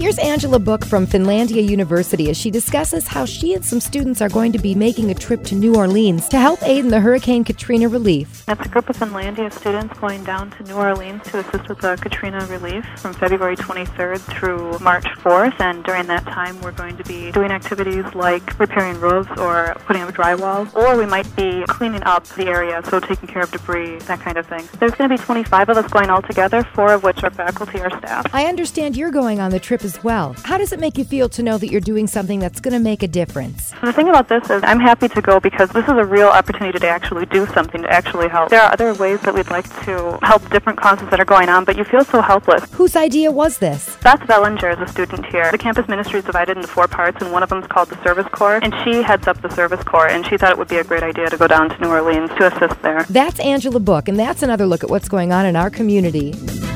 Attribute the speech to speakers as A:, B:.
A: Here's Angela Book from Finlandia University as she discusses how she and some students are going to be making a trip to New Orleans to help aid in the Hurricane Katrina relief.
B: It's a group of Finlandia students going down to New Orleans to assist with the Katrina relief from February 23rd through March 4th, and during that time we're going to be doing activities like repairing roofs or putting up drywall, or we might be cleaning up the area, so taking care of debris, that kind of thing. There's going to be 25 of us going all together, 4 of which are faculty or staff.
A: I understand you're going on the trip as well. How does it make you feel to know that you're doing something that's going to make a difference?
B: So the thing about this is I'm happy to go because this is a real opportunity to actually do something, to actually help. There are other ways that we'd like to help different causes that are going on, but you feel so helpless.
A: Whose idea was this?
B: Beth Bellinger is a student here. The campus ministry is divided into 4 parts, and one of them is called the Service Corps, and she heads up the Service Corps, and she thought it would be a great idea to go down to New Orleans to assist there.
A: That's Angela Book, and that's another look at what's going on in our community.